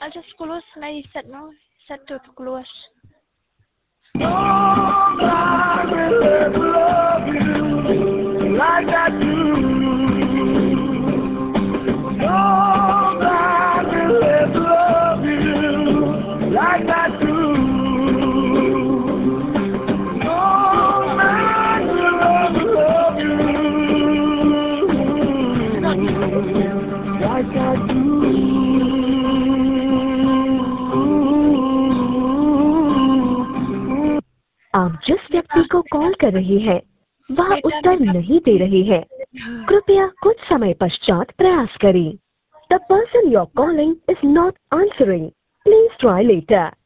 I'll just close my set now. Set to close. Oh, I really love you like I do. Oh, I really love you like I do. Oh, I really love you like I do. आप जिस व्यक्ति को call कर रही हैं वह उत्तर नहीं दे रही है। कृपया कुछ समय पश्चात प्रयास करें। The person you're calling is not answering. Please try later.